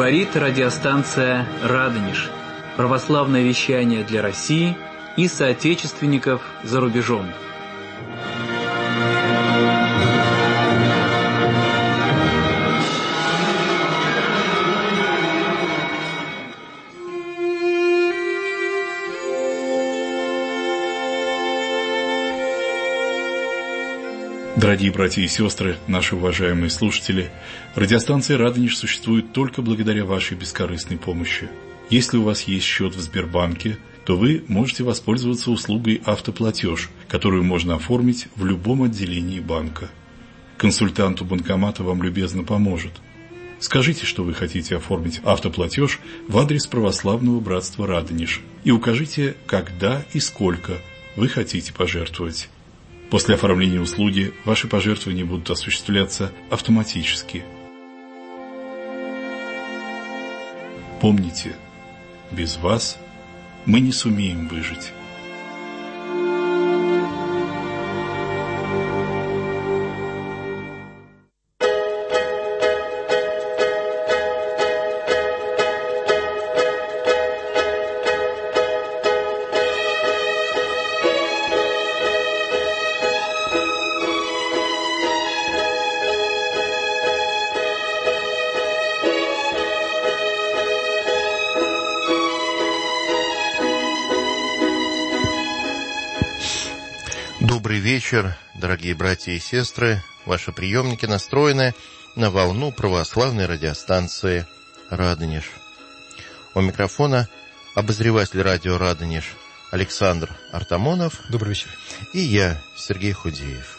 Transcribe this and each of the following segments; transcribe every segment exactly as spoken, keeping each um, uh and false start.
Говорит радиостанция «Радонеж». Православное вещание для России и соотечественников за рубежом. Дорогие братья и сестры, наши уважаемые слушатели, радиостанция «Радонеж» существует только благодаря вашей бескорыстной помощи. Если у вас есть счет в Сбербанке, то вы можете воспользоваться услугой «Автоплатеж», которую можно оформить в любом отделении банка. Консультант у банкомата вам любезно поможет. Скажите, что вы хотите оформить автоплатеж в адрес Православного братства «Радонеж» и укажите, когда и сколько вы хотите пожертвовать. После оформления услуги ваши пожертвования будут осуществляться автоматически. Помните, без вас мы не сумеем выжить. Добрый вечер, дорогие братья и сестры. Ваши приемники настроены на волну православной радиостанции «Радонеж». У микрофона обозреватель радио «Радонеж» Александр Артамонов. Добрый вечер. И я, Сергей Худеев.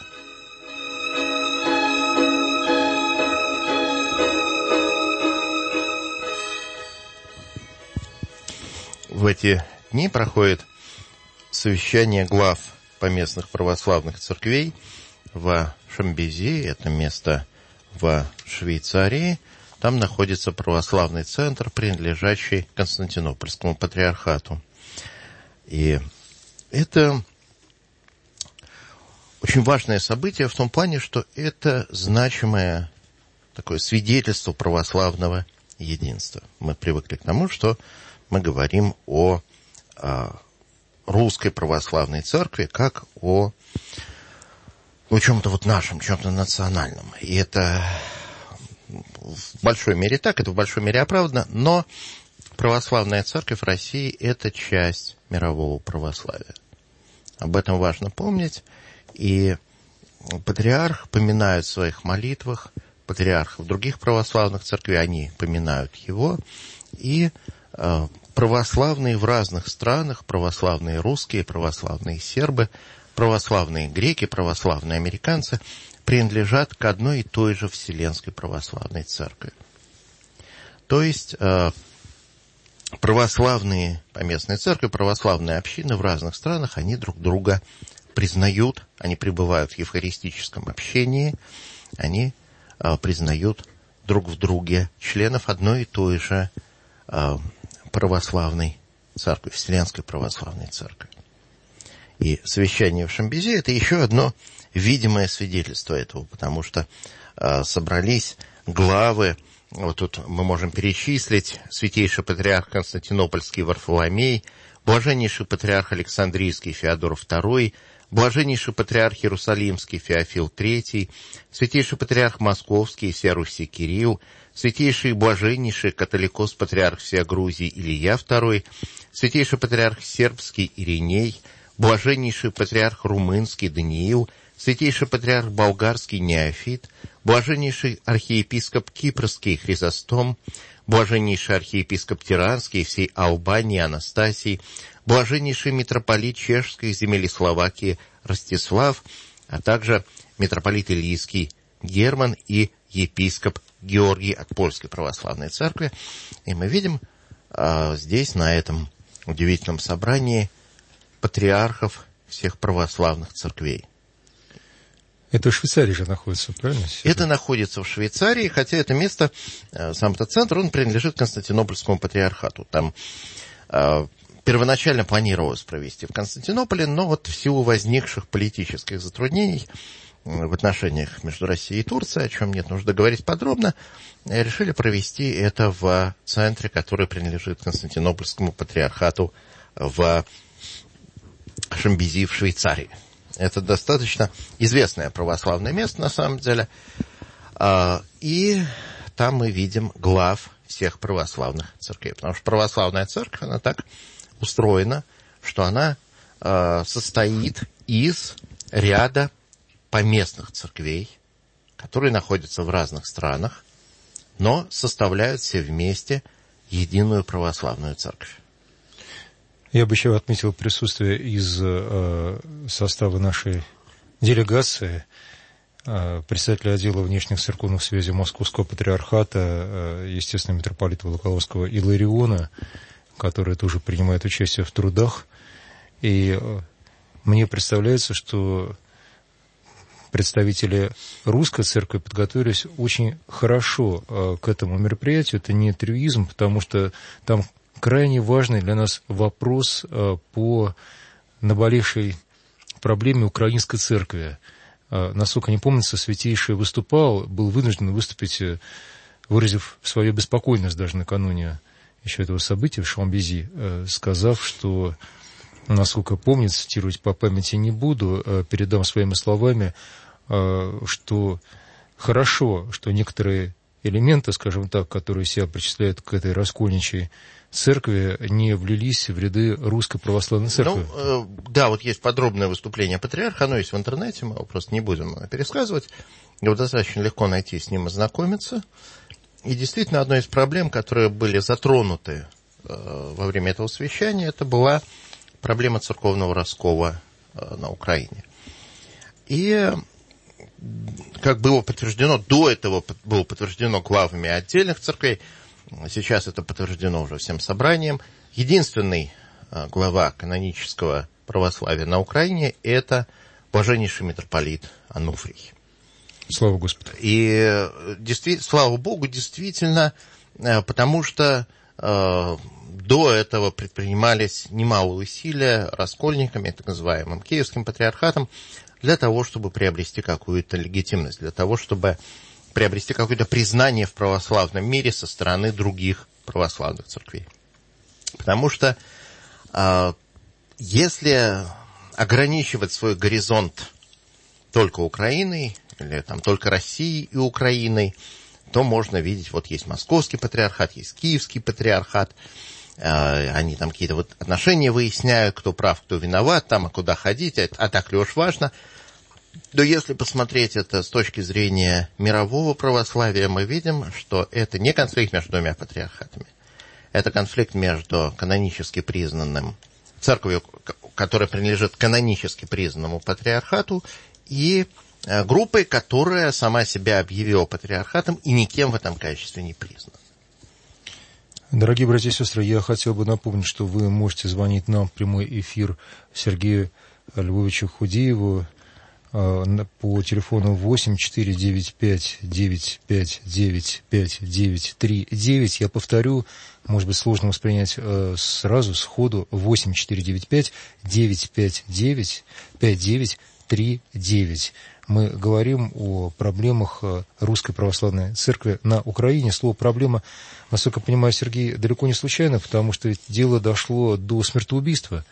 В эти дни проходит совещание глав поместных православных церквей в Шамбези, это место в Швейцарии. Там находится православный центр, принадлежащий Константинопольскому патриархату. И это очень важное событие в том плане, что это значимое такое свидетельство православного единства. Мы привыкли к тому, что мы говорим о, о русской православной церкви как о, о чем-то вот нашем, чем-то национальном. И это в большой мере так, это в большой мере оправдано, но православная церковь в России – это часть мирового православия. Об этом важно помнить. И патриарх поминает в своих молитвах патриархов других православных церквей, они поминают его, и э, православные в разных странах, православные русские, православные сербы, православные греки, православные американцы принадлежат к одной и той же Вселенской православной церкви. То есть э, православные поместные церкви, православные общины в разных странах, они друг друга признают, они пребывают в евхаристическом общении, они э, признают друг в друге членов одной и той же э, православной церкви, Вселенской православной церкви. И совещание в Шамбези – это еще одно видимое свидетельство этого, потому что э, собрались главы, вот тут мы можем перечислить: святейший патриарх Константинопольский Варфоломей, блаженнейший патриарх Александрийский Феодор второй, блаженнейший патриарх Иерусалимский Феофил третий, святейший патриарх Московский всея Руси Кирилл, святейший и блаженнейший католикос-патриарх всея Грузии Илья второй, святейший патриарх Сербский Ириней, блаженнейший патриарх Румынский Даниил, святейший патриарх Болгарский Неофит, блаженнейший архиепископ Кипрский Хризостом, блаженнейший архиепископ Тиранский всей Албании Анастасий, блаженнейший митрополит Чешской земли Словакии Ростислав, а также митрополит Илийский Герман и епископ Георгий от Польской православной церкви. И мы видим а, здесь, на этом удивительном собрании, патриархов всех православных церквей. Это в Швейцарии же находится, правильно? Это находится в Швейцарии, хотя это место, сам этот центр, он принадлежит Константинопольскому патриархату. Там э, первоначально планировалось провести в Константинополе, но вот в силу возникших политических затруднений в отношениях между Россией и Турцией, о чем нет нужды говорить подробно, решили провести это в центре, который принадлежит Константинопольскому патриархату в Шамбези в Швейцарии. Это достаточно известное православное место, на самом деле. И там мы видим глав всех православных церквей. Потому что православная церковь, она так устроена, что она состоит из ряда поместных церквей, которые находятся в разных странах, но составляют все вместе единую православную церковь. Я бы еще отметил присутствие из э, состава нашей делегации э, председателя отдела внешних церковных связей Московского патриархата, э, естественно, митрополита Волоколамского Илариона, который тоже принимает участие в трудах. И э, мне представляется, что представители русской церкви подготовились очень хорошо э, к этому мероприятию. Это не трюизм, потому что там крайне важный для нас вопрос э, по наболевшей проблеме украинской церкви. Э, насколько не помнится, Святейший выступал, был вынужден выступить, э, выразив свою беспокойность даже накануне еще этого события в Шамбези, э, сказав, что, насколько помню, цитировать по памяти не буду, э, передам своими словами, что хорошо, что некоторые элементы, скажем так, которые себя причисляют к этой раскольничьей церкви, не влились в ряды русской православной церкви. Ну, да, вот есть подробное выступление патриарха, оно есть в интернете, мы его просто не будем пересказывать. Его достаточно легко найти, с ним ознакомиться. И действительно, одной из проблем, которые были затронуты во время этого совещания, это была проблема церковного раскола на Украине. И как было подтверждено, до этого было подтверждено главами отдельных церквей, сейчас это подтверждено уже всем собранием, единственный глава канонического православия на Украине – это блаженнейший митрополит Ануфрий. Слава Господу. И действительно, слава Богу, действительно, потому что э, до этого предпринимались немалые усилия раскольниками, так называемым Киевским патриархатом, для того, чтобы приобрести какую-то легитимность, для того, чтобы приобрести какое-то признание в православном мире со стороны других православных церквей. Потому что э, если ограничивать свой горизонт только Украиной, или там только Россией и Украиной, то можно видеть, вот есть Московский патриархат, есть Киевский патриархат, э, они там какие-то вот отношения выясняют, кто прав, кто виноват, там, а куда ходить, а, а так ли уж важно. Но если посмотреть это с точки зрения мирового православия, мы видим, что это не конфликт между двумя патриархатами. Это конфликт между канонически признанным церковью, которая принадлежит канонически признанному патриархату, и группой, которая сама себя объявила патриархатом и никем в этом качестве не признана. Дорогие братья и сестры, я хотел бы напомнить, что вы можете звонить нам в прямой эфир Сергею Львовичу Худееву по телефону восемь четыре девять пять девять пять девять пять девять три девять. Я повторю, может быть, сложно воспринять сразу, сходу, восемь четыре девять пять девять пять девять пять девять три девять. Мы говорим о проблемах Русской Православной Церкви на Украине. Слово «проблема», насколько я понимаю, Сергей, далеко не случайно, потому что ведь дело дошло до смертоубийства.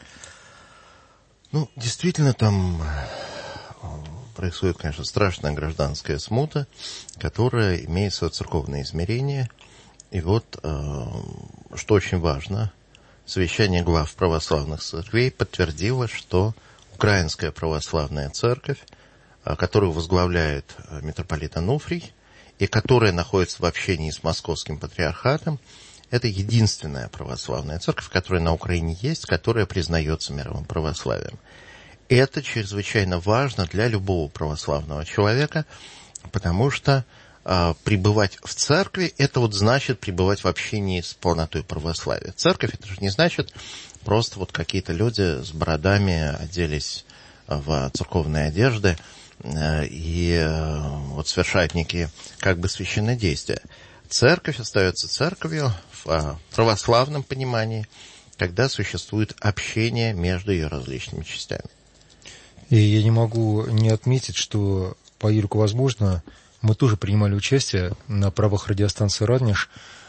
Ну, действительно, там происходит, конечно, страшная гражданская смута, которая имеет свое церковное измерение. И вот, что очень важно, совещание глав православных церквей подтвердило, что Украинская Православная Церковь, которую возглавляет митрополит Ануфрий, и которая находится в общении с Московским патриархатом, это единственная православная церковь, которая на Украине есть, которая признается мировым православием. Это чрезвычайно важно для любого православного человека, потому что э, пребывать в церкви, это вот значит пребывать в общении с полнотой православия. Церковь, это же не значит просто вот какие-то люди с бородами оделись в церковные одежды э, и э, вот совершают некие как бы священные действия. Церковь остается церковью в э, православном понимании, когда существует общение между ее различными частями. И я не могу не отметить, что по Юрику возможно, мы тоже принимали участие на правах радиостанции «Раднеж»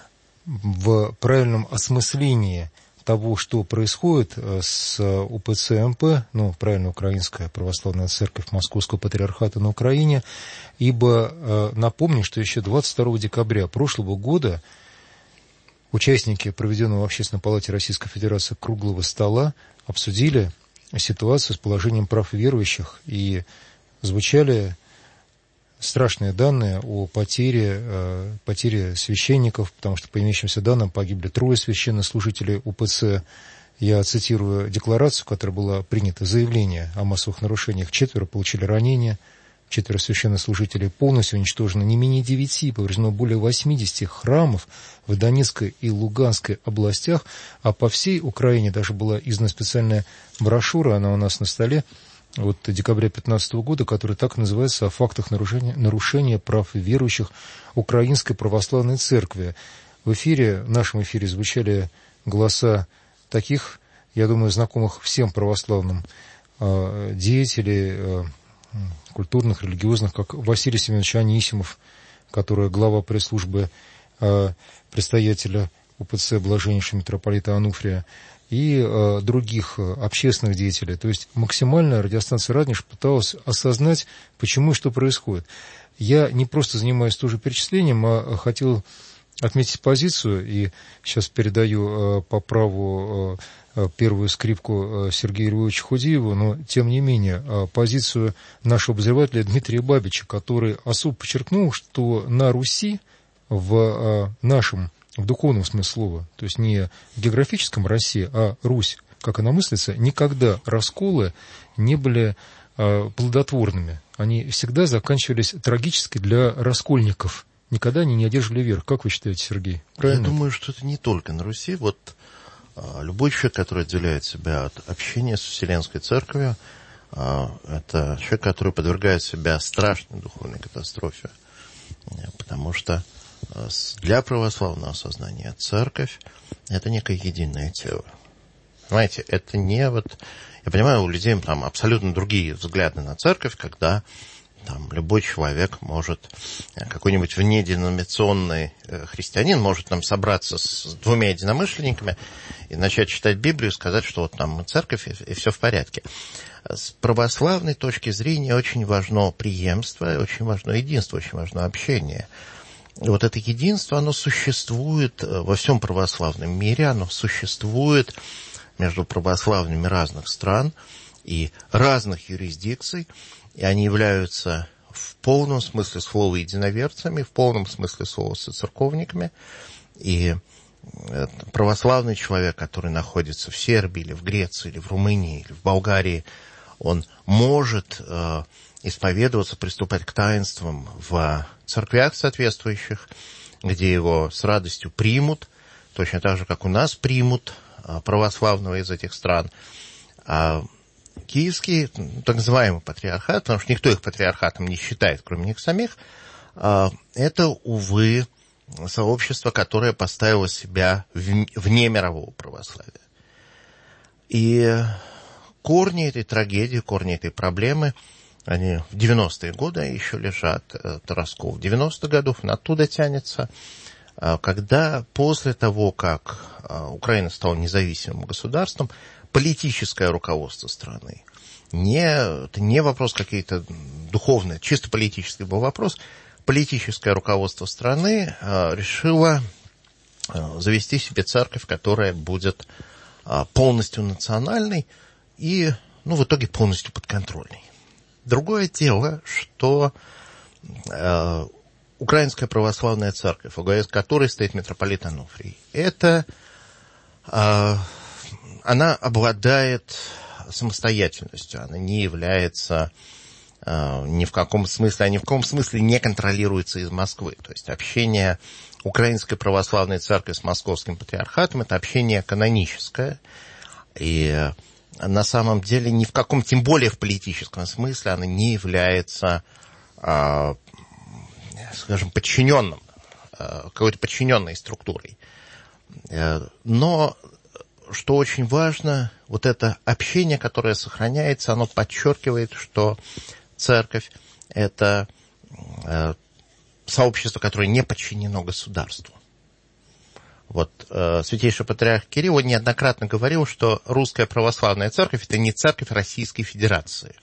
в правильном осмыслении того, что происходит с УПЦ-МП, ну, правильно, Украинская Православная Церковь Московского Патриархата на Украине, ибо напомню, что еще двадцать второго декабря прошлого года участники проведенного в Общественной палате Российской Федерации круглого стола обсудили ситуацию с положением прав верующих и звучали страшные данные о потере, э, потере священников, потому что по имеющимся данным погибли трое священнослужителей УПЦ. Я цитирую декларацию, которая была принята, заявление о массовых нарушениях. Четверо получили ранения, четверо священнослужителей полностью уничтожено, не менее девяти, повреждено более восьмидесяти храмов в Донецкой и Луганской областях, а по всей Украине даже была издана специальная брошюра, она у нас на столе, от декабря две тысячи пятнадцатого года, который так называется «О фактах нарушения, нарушения прав верующих Украинской Православной Церкви». В эфире, в нашем эфире звучали голоса таких, я думаю, знакомых всем православным деятелей культурных, религиозных, как Василий Семенович Анисимов, который глава пресс-службы предстоятеля УПЦ Блаженнейшего митрополита Ануфрия, и э, других общественных деятелей. То есть максимально радиостанция «Раднеж» пыталась осознать, почему и что происходит. Я не просто занимаюсь тоже перечислением, а хотел отметить позицию, и сейчас передаю э, по праву э, первую скрипку э, Сергею Львовичу Худееву, но тем не менее э, позицию нашего обозревателя Дмитрия Бабича, который особо подчеркнул, что на Руси в э, нашем в духовном смысле слова, то есть не в географическом России, а Русь, как она мыслится, никогда расколы не были э, плодотворными. Они всегда заканчивались трагически для раскольников. Никогда они не одерживали верх. Как вы считаете, Сергей? Правильно? Я думаю, что это не только на Руси. Вот э, любой человек, который отделяет себя от общения с Вселенской Церковью, э, это человек, который подвергает себя страшной духовной катастрофе. Потому что для православного сознания церковь – это некое единое тело. Понимаете, это не вот... Я понимаю, у людей там абсолютно другие взгляды на церковь, когда там любой человек может, какой-нибудь внеденоминационный христианин может там собраться с двумя единомышленниками и начать читать Библию и сказать, что вот там церковь и, и все в порядке. С православной точки зрения очень важно преемство, очень важно единство, очень важно общение. И вот это единство, оно существует во всем православном мире, оно существует между православными разных стран и разных юрисдикций, и они являются в полном смысле слова единоверцами, в полном смысле слова соцерковниками. И православный человек, который находится в Сербии, или в Греции, или в Румынии, или в Болгарии, он может э, исповедоваться, приступать к таинствам в церквях соответствующих, где его с радостью примут, точно так же, как у нас примут э, православного из этих стран. А Киевский, так называемый патриархат, потому что никто их патриархатом не считает, кроме них самих, э, это, увы, сообщество, которое поставило себя вне мирового православия. И корни этой трагедии, корни этой проблемы, они в девяностые годы еще лежат, это раскол девяностых годов, оттуда тянется, когда после того, как Украина стала независимым государством, политическое руководство страны, не, это не вопрос какие-то духовные, чисто политический был вопрос, политическое руководство страны решило завести себе церковь, которая будет полностью национальной и, ну, в итоге полностью подконтрольной. Другое дело, что э, Украинская Православная Церковь, во главе которой стоит митрополит Ануфрий, это, э, она обладает самостоятельностью, она не является э, ни в каком смысле, а ни в каком смысле не контролируется из Москвы. То есть общение Украинской Православной Церкви с Московским Патриархатом – это общение каноническое, и на самом деле ни в каком, тем более в политическом смысле, она не является, э, скажем, подчиненным, э, какой-то подчиненной структурой. Э, но, что очень важно, вот это общение, которое сохраняется, оно подчеркивает, что церковь – это э, сообщество, которое не подчинено государству. Вот э, святейший патриарх Кирилл неоднократно говорил, что русская православная церковь – это не церковь Российской Федерации.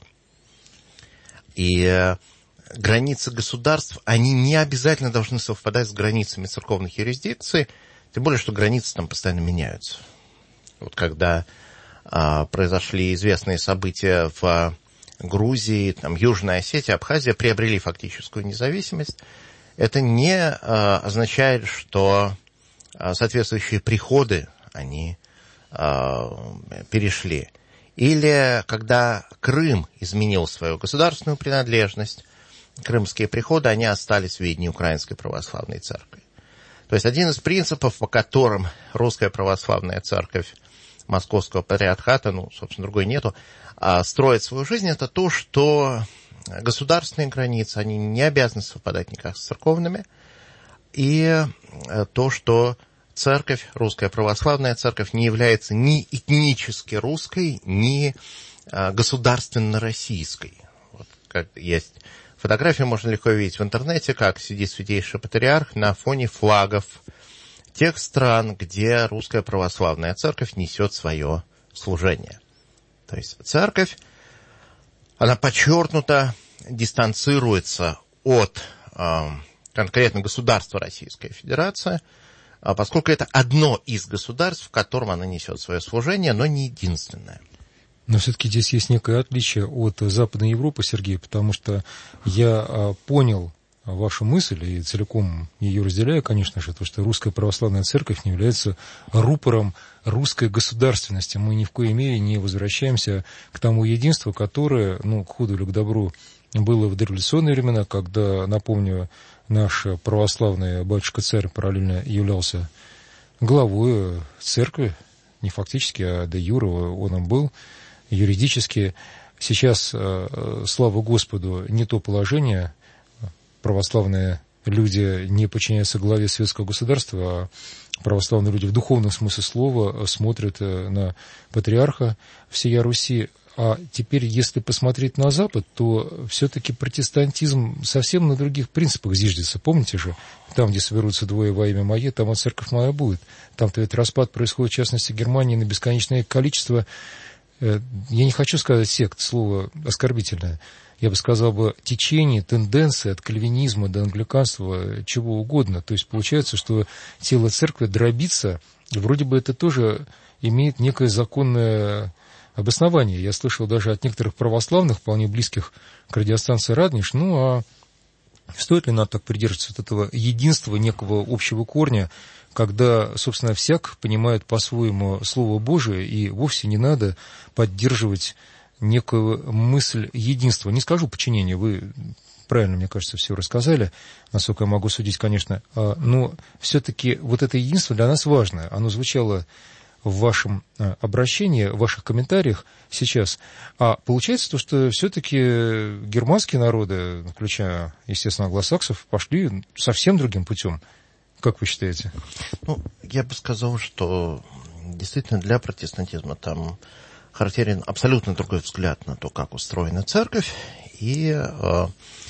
И э, границы государств, они не обязательно должны совпадать с границами церковных юрисдикций, тем более, что границы там постоянно меняются. Вот когда э, произошли известные события в Грузии, там, Южная Осетия, Абхазия приобрели фактическую независимость, это не э, означает, что соответствующие приходы, они э, перешли. Или когда Крым изменил свою государственную принадлежность, крымские приходы, они остались в ведении Украинской Православной Церкви. То есть один из принципов, по которым Русская Православная Церковь Московского Патриархата, ну, собственно, другой нету, э, строит свою жизнь, это то, что государственные границы, они не обязаны совпадать никак с церковными, и то, что церковь, Русская Православная Церковь, не является ни этнически русской, ни государственно российской. Вот, как есть фотографии, можно легко видеть в интернете, как сидит святейший патриарх на фоне флагов тех стран, где Русская Православная Церковь несет свое служение. То есть церковь, она подчеркнуто дистанцируется от конкретно государство Российская Федерация, поскольку это одно из государств, в котором она несет свое служение, но не единственное. Но все-таки здесь есть некое отличие от Западной Европы, Сергей, потому что я понял вашу мысль и целиком ее разделяю, конечно же, то, что Русская Православная Церковь не является рупором русской государственности. Мы ни в коей мере не возвращаемся к тому единству, которое, ну, к худу или к добру, было в дореволюционные времена, когда, напомню, наш православный батюшка-царь параллельно являлся главой церкви, не фактически, а де юре он им был, юридически. Сейчас, слава Господу, не то положение, православные люди не подчиняются главе светского государства, а православные люди в духовном смысле слова смотрят на патриарха всея Руси. А теперь, если посмотреть на Запад, то все-таки протестантизм совсем на других принципах зиждется. Помните же, там, где соберутся двое во имя мое, там и церковь моя будет. Там-то ведь распад происходит, в частности, в Германии, на бесконечное количество, я не хочу сказать сект, слово оскорбительное, я бы сказал бы течений, тенденции от кальвинизма до англиканства, чего угодно. То есть получается, что тело церкви дробится, и вроде бы это тоже имеет некое законное обоснование. Я слышал даже от некоторых православных, вполне близких к радиостанции «Радонеж», ну а стоит ли нам так придерживаться вот этого единства, некого общего корня, когда, собственно, всяк понимает по-своему Слово Божие, и вовсе не надо поддерживать некую мысль единства. Не скажу подчинения, вы правильно, мне кажется, все рассказали, насколько я могу судить, конечно, но все-таки вот это единство для нас важно. Оно звучало в вашем обращении, в ваших комментариях сейчас. А получается то, что все-таки германские народы, включая, естественно, англосаксов, пошли совсем другим путем. Как вы считаете? Ну, я бы сказал, что действительно для протестантизма там характерен абсолютно другой взгляд на то, как устроена церковь, и э,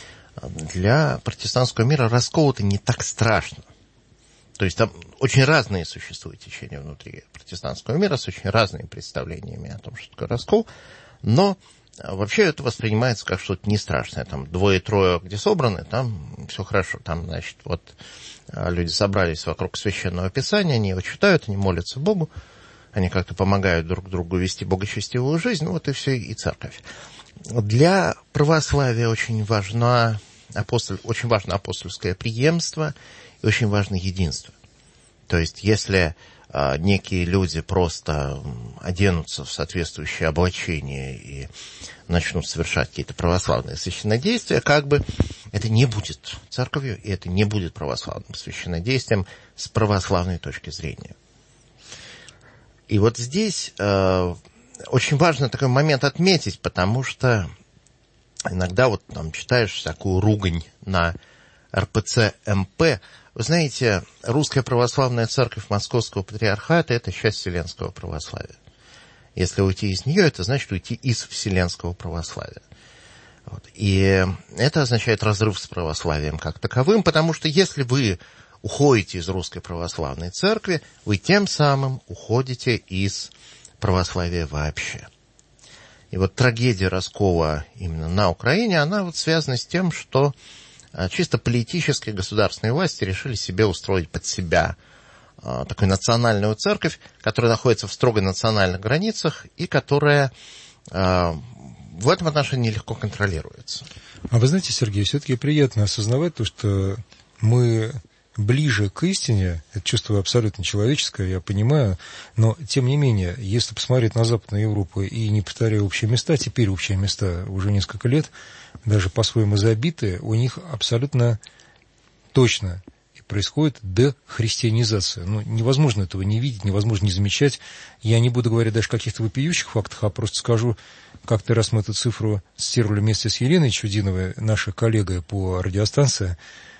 для протестантского мира раскол это не так страшно. То есть там очень разные существуют течения внутри протестантского мира с очень разными представлениями о том, что такое раскол, но вообще это воспринимается как что-то не страшное. Там двое-трое, где собраны, там все хорошо. Там, значит, вот люди собрались вокруг Священного Писания, они его читают, они молятся Богу, они как-то помогают друг другу вести богочестивую жизнь, ну вот и все, и церковь. Для православия очень важно, апостоль, очень важно апостольское преемство и очень важно единство. То есть, если а, некие люди просто оденутся в соответствующее облачение и начнут совершать какие-то православные священнодействия, как бы это не будет церковью, и это не будет православным священнодействием с православной точки зрения. И вот здесь э, очень важно такой момент отметить, потому что иногда вот там читаешь всякую ругань на эр пэ цэ эм пэ. Вы знаете, Русская Православная Церковь Московского Патриархата – это часть Вселенского православия. Если уйти из нее, это значит уйти из Вселенского православия. Вот. И это означает разрыв с православием как таковым, потому что если вы уходите из Русской Православной Церкви, вы тем самым уходите из православия вообще. И вот трагедия раскола именно на Украине, она вот связана с тем, что чисто политические государственные власти решили себе устроить под себя такую национальную церковь, которая находится в строго национальных границах и которая в этом отношении легко контролируется. А вы знаете, Сергей, все-таки приятно осознавать то, что мы ближе к истине, это чувство абсолютно человеческое, я понимаю, но, тем не менее, если посмотреть на Западную Европу и не повторяя общие места, теперь общие места уже несколько лет, даже по-своему забитые, у них абсолютно точно происходит дехристианизация. Ну, невозможно этого не видеть, невозможно не замечать. Я не буду говорить даже о каких-то вопиющих фактах, а просто скажу, как-то раз мы эту цифру стерлили вместе с Еленой Чудиновой, нашей коллегой по радиостанции,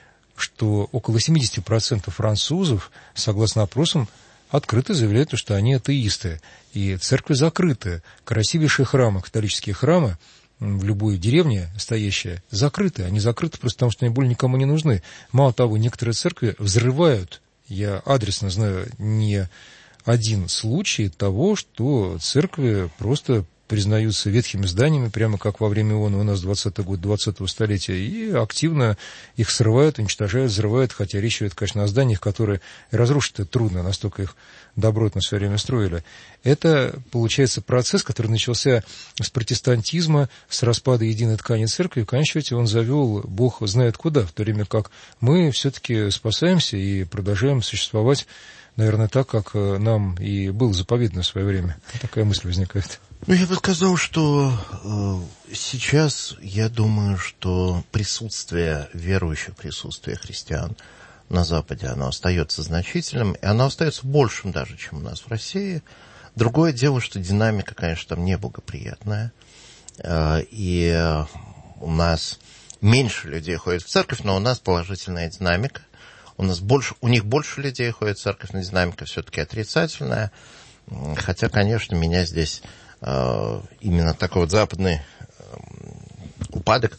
что около семьдесят процентов французов, согласно опросам, открыто заявляют, что они атеисты. И церкви закрыты. Красивейшие храмы, католические храмы, в любой деревне стоящие, закрыты. Они закрыты просто потому, что они более никому не нужны. Мало того, некоторые церкви взрывают. Я адресно знаю не один случай того, что церкви просто признаются ветхими зданиями, прямо как во время ООН у нас двадцатый год двадцатого столетия, и активно их срывают, уничтожают, взрывают, хотя речь идет, конечно, о зданиях, которые разрушить-то трудно, настолько их добротно все время строили. Это, получается, процесс, который начался с протестантизма, с распада единой ткани церкви, и в конечном счете он завел Бог знает куда, в то время как мы все-таки спасаемся и продолжаем существовать, наверное, так, как нам и было заповедано в свое время. Такая мысль возникает. Ну, я бы сказал, что э, сейчас, я думаю, что присутствие верующих, присутствие христиан на Западе, оно остается значительным, и оно остается большим даже, чем у нас в России. Другое дело, что динамика, конечно, там неблагоприятная, э, и у нас меньше людей ходит в церковь, но у нас положительная динамика. У нас больше, у них больше людей ходит в церковь, но динамика все-таки отрицательная. Хотя, конечно, меня здесь э, именно такой вот западный э, упадок,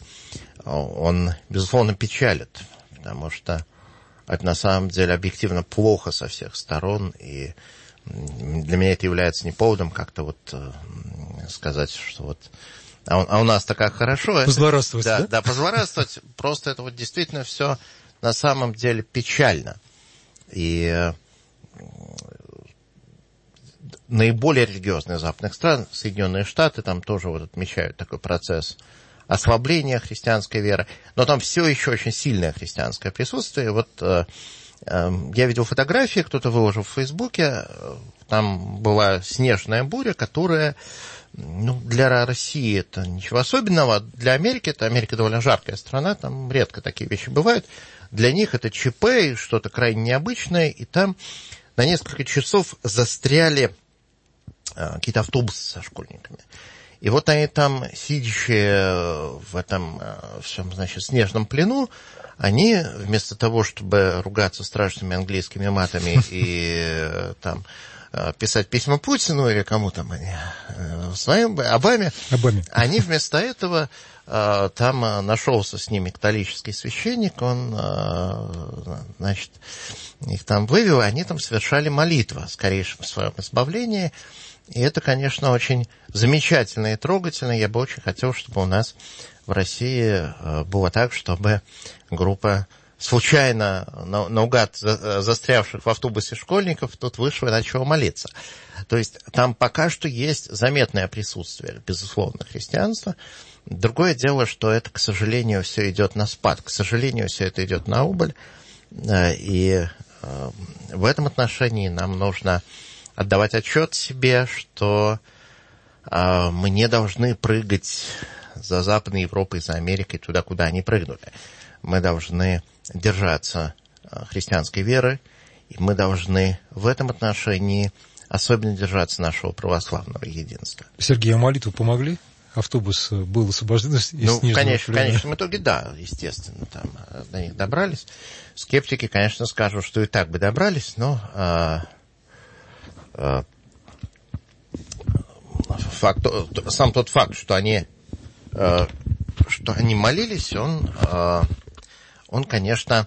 он, безусловно, печалит, потому что это на самом деле объективно плохо со всех сторон, и для меня это является не поводом как-то вот э, сказать, что вот а у, а у нас-то как хорошо. Позлорадствовать, да? Да, да, позлорадствовать. Просто это вот действительно все на самом деле печально. И наиболее религиозные западных стран, Соединенные Штаты, там тоже вот отмечают такой процесс ослабления христианской веры, но там все еще очень сильное христианское присутствие. Вот э, э, я видел фотографии, кто-то выложил в Фейсбуке, там была снежная буря, которая, ну, для России это ничего особенного, для Америки, это Америка довольно жаркая страна, там редко такие вещи бывают. Для них это ЧП, что-то крайне необычное, и там на несколько часов застряли э, какие-то автобусы со школьниками. И вот они там, сидящие в этом э, всем, значит, снежном плену, они вместо того, чтобы ругаться страшными английскими матами и э, там э, писать письма Путину или кому там они, э, своим, Обаме, Обаме, они вместо этого там нашелся с ними католический священник, он, значит, их там вывел, и они там совершали молитву о скорейшем своем избавлении. И это, конечно, очень замечательно и трогательно. Я бы очень хотел, чтобы у нас в России было так, чтобы группа случайно наугад застрявших в автобусе школьников тут вышла и начала молиться. То есть там пока что есть заметное присутствие, безусловно, христианства. Другое дело, что это, к сожалению, все идет на спад, к сожалению, все это идет на убыль, и в этом отношении нам нужно отдавать отчет себе, что мы не должны прыгать за Западной Европой, за Америкой, туда, куда они прыгнули. Мы должны держаться христианской веры, и мы должны в этом отношении особенно держаться нашего православного единства. Сергей, а молитвы помогли? Автобус был освобожден из Ну, снежного конечно, в плена. конечном итоге, да, естественно, там до них добрались. Скептики, конечно, скажут, что и так бы добрались, но а, а, факт, сам тот факт, что они, а, что они молились, он, он конечно,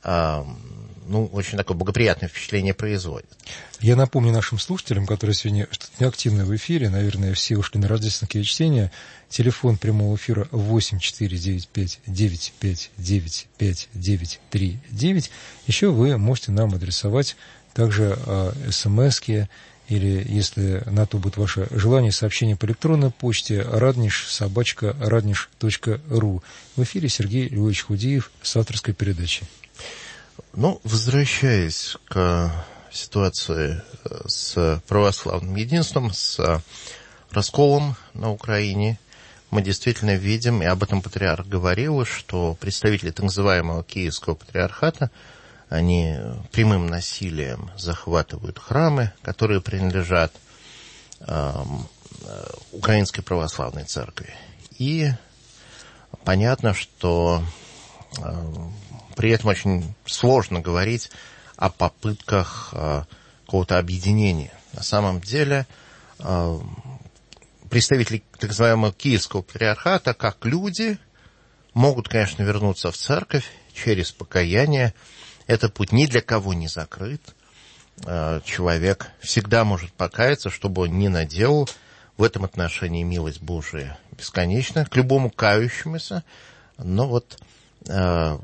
ну, очень такое благоприятное впечатление производит. Я напомню нашим слушателям, которые сегодня что-то неактивны в эфире, наверное, все ушли на рождественские чтения. Телефон прямого эфира восемь четыре девять пять девять пять девять пять девять три девять. Еще вы можете нам адресовать также э, смс-ки или, если на то будет ваше желание, сообщение по электронной почте радниш собачка радниш точка ру. В эфире Сергей Львович Худеев с авторской передачей. Ну, возвращаясь к ситуации с православным единством, с расколом на Украине, мы действительно видим, и об этом патриарх говорил, что представители так называемого Киевского патриархата, они прямым насилием захватывают храмы, которые принадлежат э, Украинской православной церкви. И понятно, что э, при этом очень сложно говорить о попытках э, какого-то объединения. На самом деле э, представители так называемого Киевского патриархата, как люди, могут, конечно, вернуться в церковь через покаяние. Этот путь ни для кого не закрыт. Э, человек всегда может покаяться, что бы он ни наделал. В этом отношении милость Божия бесконечна к любому кающемуся. Но вот э,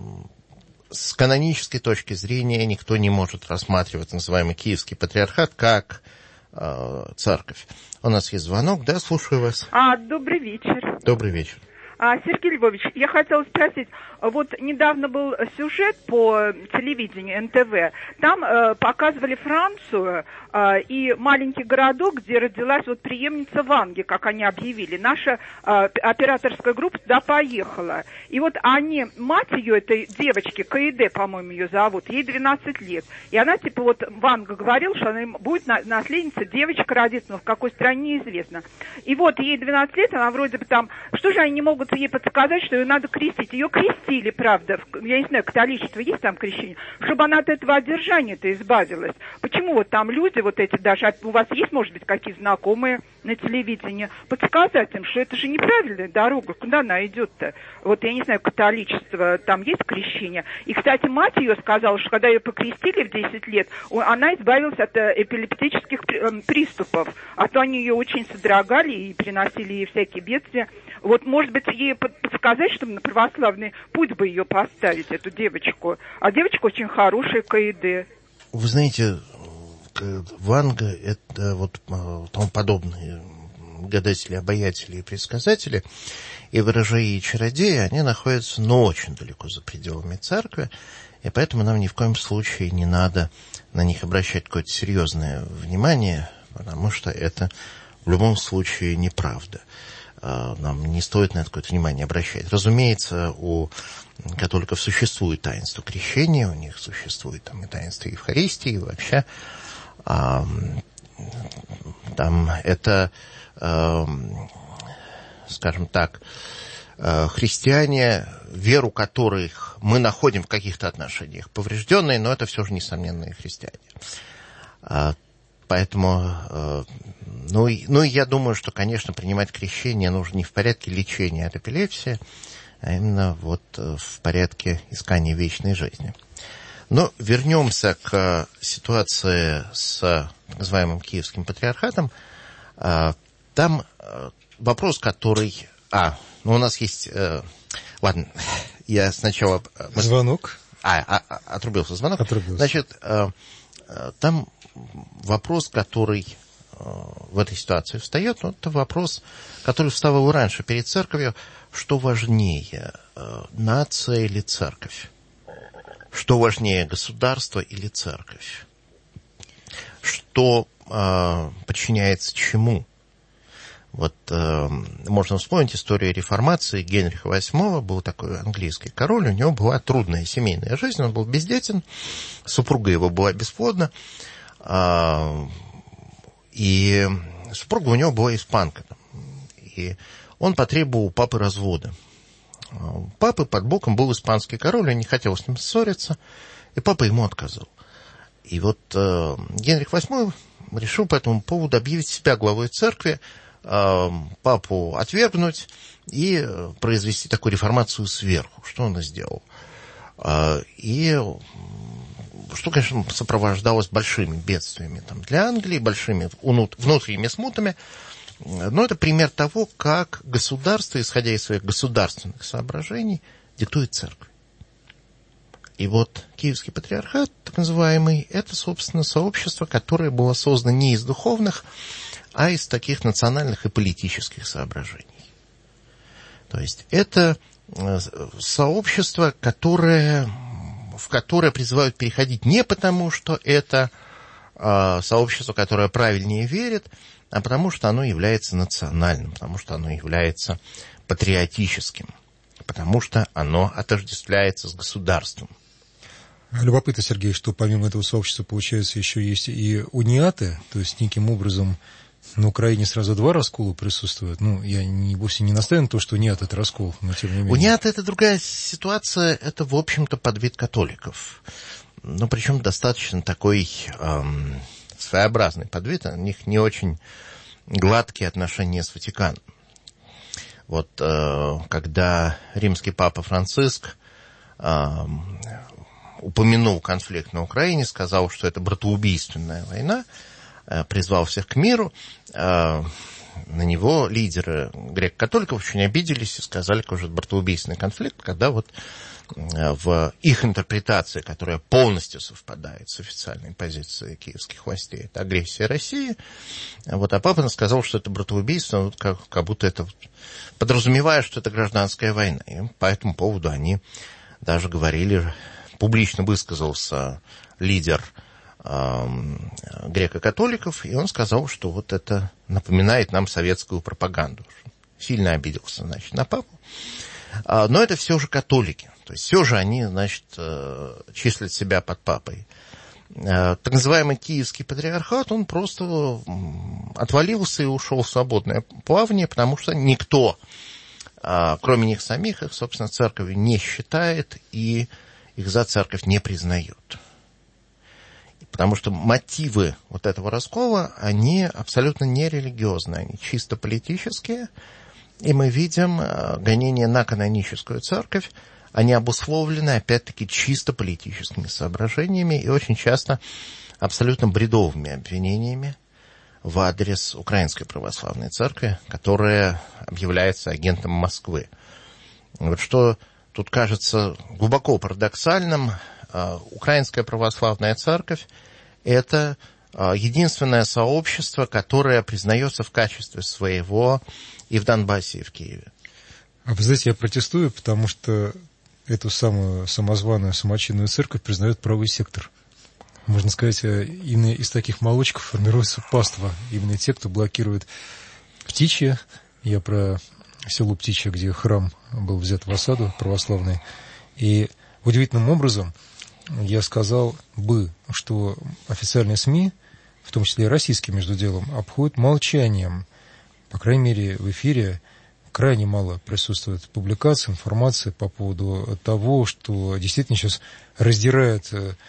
с канонической точки зрения никто не может рассматривать так называемый Киевский патриархат как э, церковь. У нас есть звонок, да, слушаю вас. А, добрый вечер. Добрый вечер. А, Сергей Львович, я хотела спросить, вот недавно был сюжет по телевидению эн тэ вэ, там э, показывали Францию э, и маленький городок, где родилась вот преемница Ванги, как они объявили. Наша э, операторская группа туда поехала. И вот они, мать ее, этой девочки, Каиде, по-моему, ее зовут, ей двенадцать лет. И она, типа, вот Ванга говорила, что она будет наследница, девочка родится, но в какой стране неизвестно. И вот ей двенадцать лет, она вроде бы там, что же они не могут ей подсказать, что ее надо крестить. Ее крестили, правда, я не знаю, католичество есть там крещение, чтобы она от этого одержания-то избавилась. Почему вот там люди вот эти даже, у вас есть, может быть, какие знакомые на телевидении, подсказать им, что это же неправильная дорога, куда она идет-то? Вот я не знаю, католичество, там есть крещение. И, кстати, мать ее сказала, что когда ее покрестили в десять лет, она избавилась от эпилептических приступов, а то они ее очень содрогали и приносили ей всякие бедствия. Вот, может быть, ей подсказать, чтобы на православный путь бы ее поставить, эту девочку. А девочка очень хорошая, Каиде. Вы знаете, Ванга, это вот тому подобные гадатели, обаятели и предсказатели, и ворожеи и чародеи, они находятся, ну, очень далеко за пределами церкви, и поэтому нам ни в коем случае не надо на них обращать какое-то серьезное внимание, потому что это в любом случае неправда. Нам не стоит на это какое-то внимание обращать. Разумеется, у католиков существует таинство крещения, у них существует там и таинство Евхаристии, и вообще а, там это, а, скажем так, христиане, веру которых мы находим в каких-то отношениях поврежденные, но это все же несомненные христиане. Поэтому, ну, ну, я думаю, что, конечно, принимать крещение нужно не в порядке лечения от эпилепсии, а именно вот в порядке искания вечной жизни. Но вернемся к ситуации с так называемым Киевским патриархатом. Там вопрос, который... А, ну, у нас есть... Ладно, я сначала... Звонок. А, а отрубился звонок. Отрубился. Значит, там... Вопрос, который э, в этой ситуации встает, ну, это вопрос, который вставал раньше перед церковью. Что важнее, э, нация или церковь? Что важнее, государство или церковь? Что э, подчиняется чему? Вот э, можно вспомнить историю реформации Генриха восьмого. Был такой английский король, у него была трудная семейная жизнь, он был бездетен, супруга его была бесплодна. И супруга у него была испанка. И он потребовал у папы развода. У папы под боком был испанский король, он не хотел с ним ссориться, и папа ему отказал. И вот Генрих восьмой решил по этому поводу объявить себя главой церкви, э, папу отвергнуть и произвести такую реформацию сверху. Что он и сделал. Э, и что, конечно, сопровождалось большими бедствиями там, для Англии, большими внутренними смутами. Но это пример того, как государство, исходя из своих государственных соображений, диктует церковь. И вот Киевский патриархат, так называемый, это, собственно, сообщество, которое было создано не из духовных, а из таких национальных и политических соображений. То есть это сообщество, которое, в которое призывают переходить не потому, что это сообщество, которое правильнее верит, а потому что оно является национальным, потому что оно является патриотическим, потому что оно отождествляется с государством. Любопытно, Сергей, что помимо этого сообщества, получается, еще есть и униаты, то есть неким образом на Украине сразу два раскола присутствуют. Ну, я не, вовсе не настаиваю на том, что униат – это раскол, но тем не менее. Униаты – это другая ситуация, это, в общем-то, подвид католиков. Ну, причем достаточно такой эм, своеобразный подвид, у них не очень гладкие отношения с Ватиканом. Вот э, когда римский папа Франциск э, упомянул конфликт на Украине, сказал, что это братоубийственная война, призвал всех к миру, на него лидеры греко-католиков очень обиделись и сказали, что это братоубийственный конфликт, когда вот в их интерпретации, которая полностью совпадает с официальной позицией киевских властей, это агрессия России, вот, а папа сказал, что это братоубийство, вот, как, как будто это, подразумевая, что это гражданская война. И по этому поводу они даже говорили, публично высказался лидер э, греко-католиков, и он сказал, что вот это напоминает нам советскую пропаганду. Сильно обиделся, значит, на папу. А, но это все же католики. То есть все же они, значит, э, числят себя под папой. Э, так называемый Киевский патриархат, он просто отвалился и ушел в свободное плавание, потому что никто, э, кроме них самих, их, собственно, церковью не считает и их за церковь не признают. Потому что мотивы вот этого раскола, они абсолютно нерелигиозные, они чисто политические. И мы видим гонения на каноническую церковь, они обусловлены, опять-таки, чисто политическими соображениями и очень часто абсолютно бредовыми обвинениями в адрес Украинской православной церкви, которая объявляется агентом Москвы. Вот что тут кажется глубоко парадоксальным. Украинская православная церковь – это единственное сообщество, которое признается в качестве своего и в Донбассе, и в Киеве. А вы знаете, я протестую, потому что эту самую самозваную самочинную церковь признает правый сектор. Можно сказать, именно из таких молочков формируется паства. Именно те, кто блокирует Птичье. Я про село Птичье, где храм был взят в осаду православный. И удивительным образом я сказал бы, что официальные СМИ, в том числе и российские, между делом, обходят молчанием. По крайней мере, в эфире крайне мало присутствует публикаций, информации по поводу того, что действительно сейчас раздирает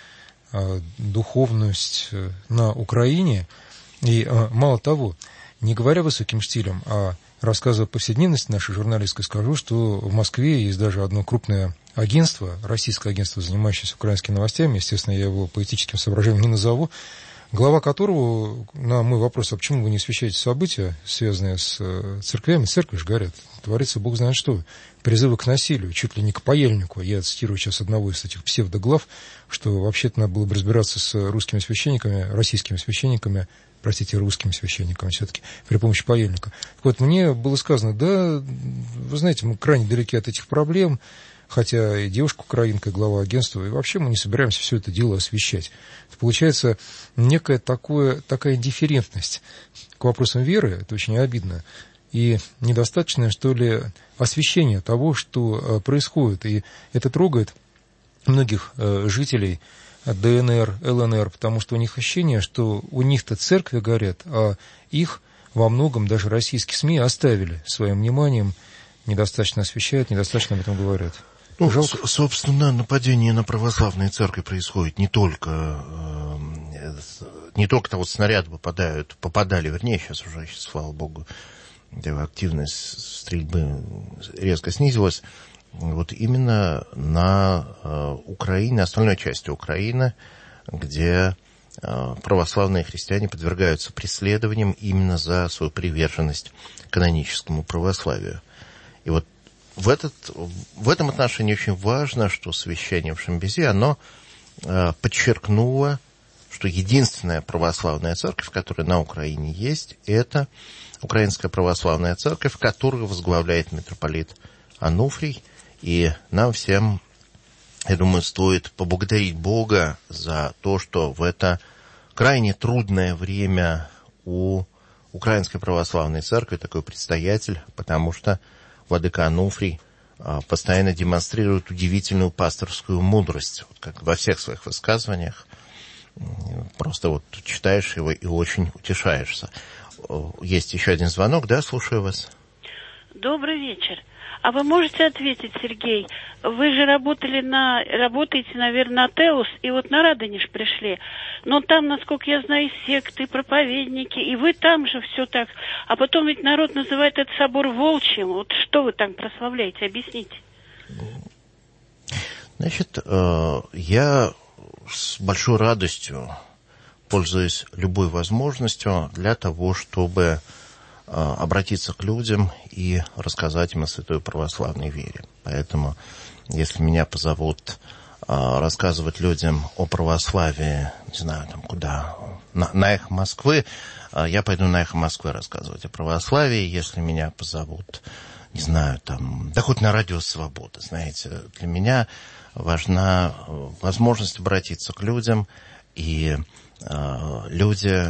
духовность на Украине. И мало того, не говоря высоким стилем, а рассказывая о повседневности нашей журналистской, скажу, что в Москве есть даже одно крупное агентство, российское агентство, занимающееся украинскими новостями, естественно, я его по этическим соображениям не назову, глава которого на мой вопрос, а почему вы не освещаете события, связанные с церквями, церкви же говорят, творится бог знает что, призывы к насилию, чуть ли не к паяльнику. Я цитирую сейчас одного из этих псевдоглав, что вообще-то надо было бы разбираться с русскими священниками, российскими священниками, простите, русскими священниками все-таки, при помощи паяльника. Так вот, мне было сказано, да, вы знаете, мы крайне далеки от этих проблем, хотя и девушка-украинка, и глава агентства, и вообще мы не собираемся все это дело освещать. Получается некая такое, такая индифферентность к вопросам веры, это очень обидно, и недостаточное, что ли, освещение того, что происходит. И это трогает многих жителей ДНР, ЛНР, потому что у них ощущение, что у них-то церкви горят, а их во многом даже российские СМИ оставили своим вниманием, недостаточно освещают, недостаточно об этом говорят. Ну, с- собственно, нападение на православные церкви происходит не только, э, не только того снаряды попадают, попадали, вернее, сейчас уже, слава богу, активность стрельбы резко снизилась, вот именно на Украине, остальной части Украины, где православные христиане подвергаются преследованиям именно за свою приверженность каноническому православию. И вот в, этот, в этом отношении очень важно, что совещание в Шимбизе, оно подчеркнуло, что единственная православная церковь, которая на Украине есть, это Украинская православная церковь, которую возглавляет митрополит Ануфрий. И нам всем, я думаю, стоит поблагодарить Бога за то, что в это крайне трудное время у Украинской православной церкви такой предстоятель, потому что владыка Ануфрий постоянно демонстрирует удивительную пасторскую мудрость, вот как во всех своих высказываниях. Просто вот читаешь его и очень утешаешься. Есть еще один звонок, да, слушаю вас. Добрый вечер. А вы можете ответить, Сергей, вы же работали на, работаете, наверное, на Теус, и вот на Радонеж пришли. Но там, насколько я знаю, секты, проповедники, и вы там же все так. А потом ведь народ называет этот собор волчьим. Вот что вы там прославляете? Объясните. Значит, я с большой радостью пользуюсь любой возможностью для того, чтобы обратиться к людям и рассказать им о святой православной вере. Поэтому, если меня позовут рассказывать людям о православии, не знаю, там куда, на, на «Эхо Москвы», я пойду на «Эхо Москвы» рассказывать о православии. Если меня позовут, не знаю, там, да хоть на «Радио Свобода», знаете, для меня важна возможность обратиться к людям, и э, люди,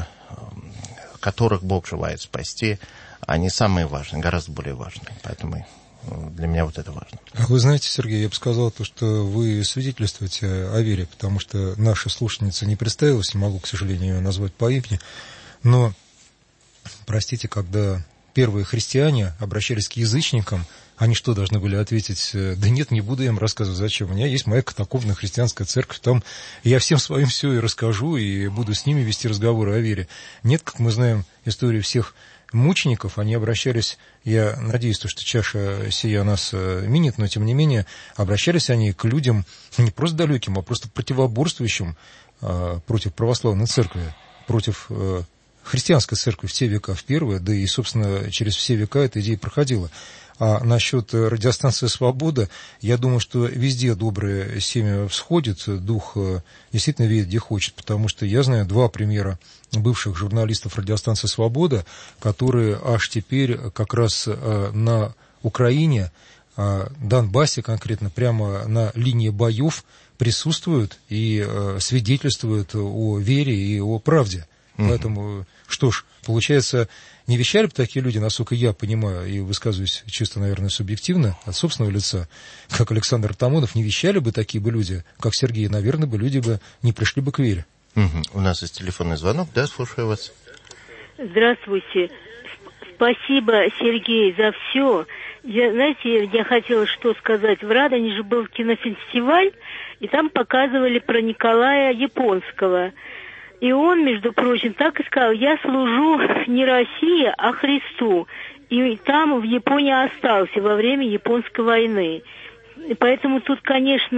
которых Бог желает спасти, они самые важные, гораздо более важные. Поэтому для меня вот это важно. Вы знаете, Сергей, я бы сказал, то, что вы свидетельствуете о вере, потому что наша слушательница не представилась, не могу, к сожалению, ее назвать по имени, но, простите, когда первые христиане обращались к язычникам, они что, должны были ответить? Да нет, не буду я им рассказывать, зачем. У меня есть моя катакомбная христианская церковь, там я всем своим все и расскажу, и буду с ними вести разговоры о вере. Нет, как мы знаем историю всех мучеников, они обращались, я надеюсь, что чаша сия нас минит, но тем не менее, обращались они к людям не просто далеким, а просто противоборствующим а, против православной церкви, против а, христианской церкви в те века, в первые, да и, собственно, через все века эта идея проходила. А насчет радиостанции «Свобода», я думаю, что везде доброе семя всходит, дух действительно видит, где хочет, потому что я знаю два примера бывших журналистов радиостанции «Свобода», которые аж теперь как раз на Украине, Донбассе конкретно, прямо на линии боев присутствуют и свидетельствуют о вере и о правде. Mm-hmm. Поэтому, что ж, получается, не вещали бы такие люди, насколько я понимаю, и высказываюсь чисто, наверное, субъективно, от собственного лица, как Александр Артамонов, не вещали бы такие бы люди, как Сергей, наверное, бы люди бы не пришли бы к вере. Угу. У нас есть телефонный звонок, да, слушаю вас. Здравствуйте. Спасибо, Сергей, за все. Я, знаете, я хотела что сказать. В Радонеже был кинофестиваль, и там показывали про Николая Японского. И он, между прочим, так и сказал: я служу не России, а Христу. И там в Японии остался во время Японской войны. И поэтому тут, конечно,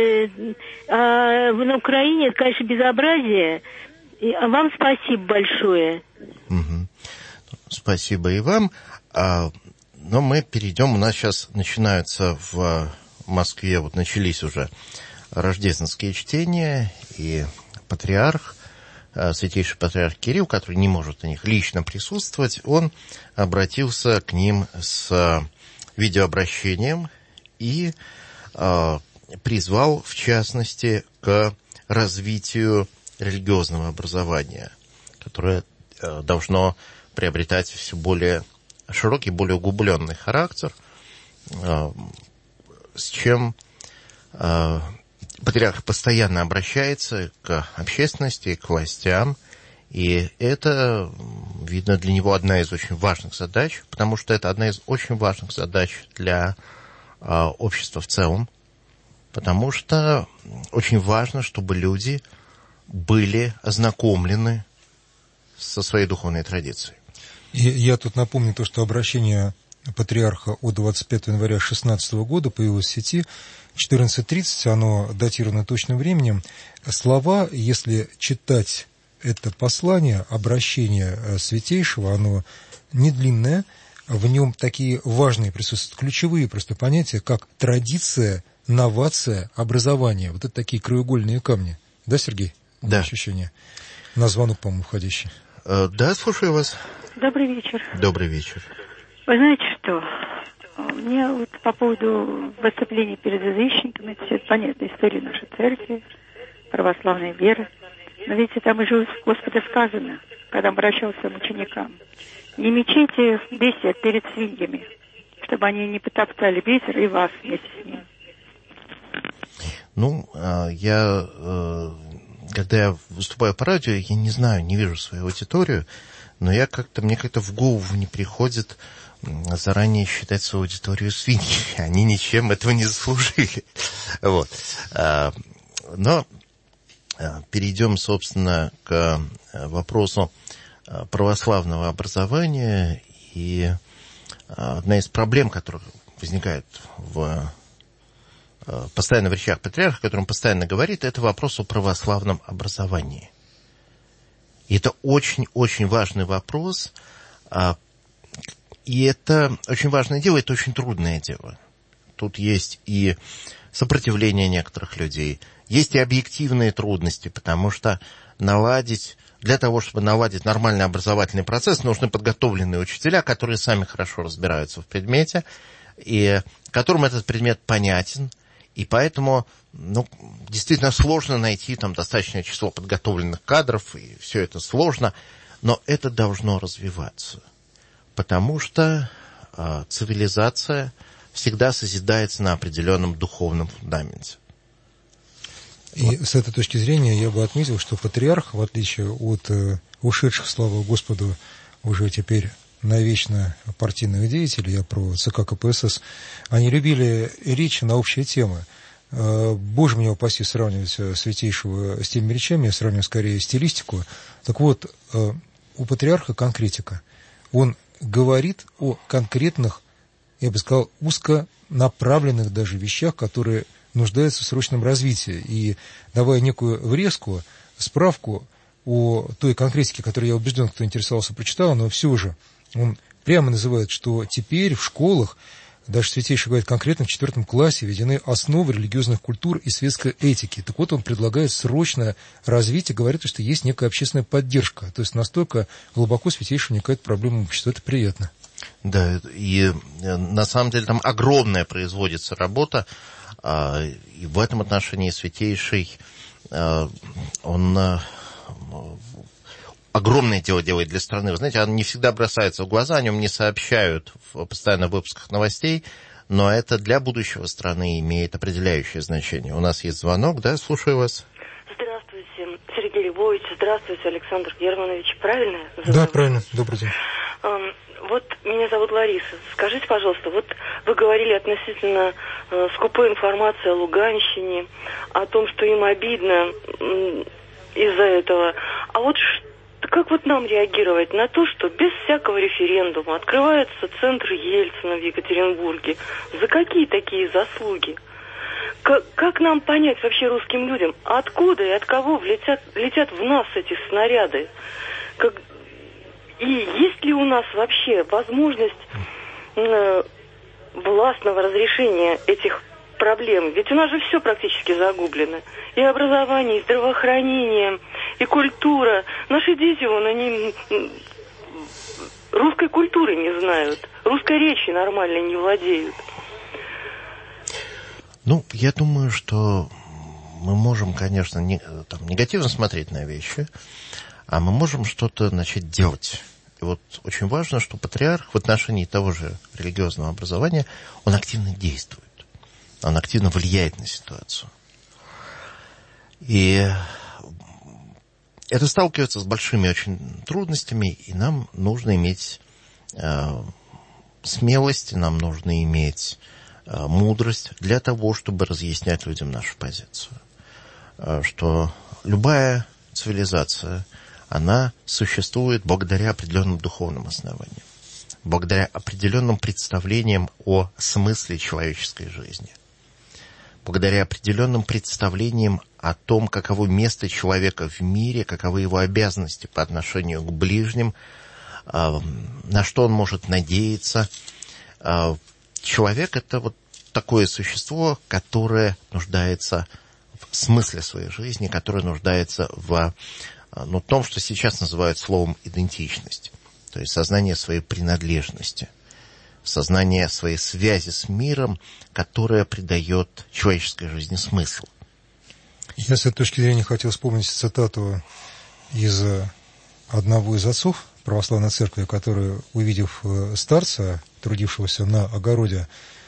а на Украине, это, конечно, безобразие. И, а вам спасибо большое. Угу. Спасибо и вам. А, но мы перейдем, у нас сейчас начинаются в Москве, вот начались уже рождественские чтения, и патриарх, святейший патриарх Кирилл, который не может на них лично присутствовать, он обратился к ним с видеообращением и э, призвал, в частности, к развитию религиозного образования, которое э, должно приобретать все более широкий, более углубленный характер, э, с чем э, патриарх постоянно обращается к общественности, к властям, и это, видно, для него одна из очень важных задач, потому что это одна из очень важных задач для э, общества в целом, потому что очень важно, чтобы люди были ознакомлены со своей духовной традицией. И я тут напомню то, что обращение патриарха от двадцать пятого января две тысячи шестнадцатого года появилось в сети, четырнадцать тридцать, оно датировано точным временем. Слова, если читать это послание, обращение Святейшего, оно не длинное, в нем такие важные присутствуют, ключевые просто понятия, как традиция, новация, образование. Вот это такие краеугольные камни. Да, Сергей? Да. Ощущение. На звонок, по-моему, входящий. Да, слушаю вас. Добрый вечер. Добрый вечер. Вы знаете что? Мне вот по поводу выступлений перед язычниками, это все понятно, история нашей церкви, православной веры. Но ведь там уже у Господа сказано, когда обращался к ученикам: не мечите бесед перед свиньями, чтобы они не потоптали бисер и вас вместе с ним. Ну, я, когда я выступаю по радио, я не знаю, не вижу свою аудиторию, но я как-то, мне как-то в голову не приходит заранее считать свою аудиторию свиньями. Они ничем этого не заслужили. Вот. Но перейдем, собственно, к вопросу православного образования. И одна из проблем, которая возникает в, постоянно в речах патриарха, о котором постоянно говорит, это вопрос о православном образовании. И это очень-очень важный вопрос. И это очень важное дело, это очень трудное дело. Тут есть и сопротивление некоторых людей, есть и объективные трудности, потому что наладить, для того, чтобы наладить нормальный образовательный процесс, нужны подготовленные учителя, которые сами хорошо разбираются в предмете, и которым этот предмет понятен, и поэтому, ну, действительно сложно найти там достаточное число подготовленных кадров, и все это сложно, но это должно развиваться. Потому что э, цивилизация всегда созидается на определенном духовном фундаменте. И вот. С этой точки зрения я бы отметил, что патриарх, в отличие от э, ушедших, слава Господу, уже теперь навечно партийных деятелей, я про ЦК КПСС, они любили речь на общие темы. Э, Боже меня упаси сравнивать Святейшего с теми речами, я сравниваю скорее стилистику. Так вот, э, у патриарха конкретика. Он говорит о конкретных, я бы сказал, узконаправленных даже вещах, которые нуждаются в срочном развитии. И давая некую врезку, справку о той конкретике, которую, я убежден, кто интересовался, прочитал, но все же он прямо называет, что теперь в школах, даже Святейший говорит конкретно, в четвертом классе введены основы религиозных культур и светской этики. Так вот, он предлагает срочное развитие, говорит, что есть некая общественная поддержка. То есть настолько глубоко Святейший вникает в проблему общества. Это приятно. Да, и на самом деле там огромная производится работа, и в этом отношении Святейший, он огромное дело делает для страны. Вы знаете, он не всегда бросается в глаза, о нем не сообщают в постоянно в выпусках новостей, но это для будущего страны имеет определяющее значение. У нас есть звонок, да, слушаю вас. Здравствуйте, Сергей Львович, здравствуйте, Александр Германович, правильно? Да, правильно, добрый день. Вот меня зовут Лариса. Скажите, пожалуйста, вот вы говорили относительно э, скупой информации о Луганщине, о том, что им обидно э, из-за этого. А вот что, как вот нам реагировать на то, что без всякого референдума открывается центр Ельцина в Екатеринбурге? За какие такие заслуги? Как, как нам понять вообще русским людям, откуда и от кого влетят, летят в нас эти снаряды? Как... И есть ли у нас вообще возможность э, властного разрешения этих проблем? Ведь у нас же все практически загублено. И образование, и здравоохранение, и культура. Наши дети, вон, они русской культуры не знают, русской речи нормально не владеют. Ну, я думаю, что мы можем, конечно, не, там, негативно смотреть на вещи, а мы можем что-то начать делать. И вот очень важно, что патриарх в отношении того же религиозного образования, он активно действует, он активно влияет на ситуацию. И это сталкивается с большими очень трудностями, и нам нужно иметь э, смелость, нам нужно иметь э, мудрость для того, чтобы разъяснять людям нашу позицию. Э, что любая цивилизация, она существует благодаря определенным духовным основаниям, благодаря определенным представлениям о смысле человеческой жизни, благодаря определенным представлениям о том, каково место человека в мире, каковы его обязанности по отношению к ближним, на что он может надеяться. Человек — это вот такое существо, которое нуждается в смысле своей жизни, которое нуждается в ну, том, что сейчас называют словом идентичность, то есть сознание своей принадлежности, сознание своей связи с миром, которое придает человеческой жизни смысл. Я с этой точки зрения хотел вспомнить цитату из одного из отцов православной церкви, который, увидев старца, трудившегося на огороде,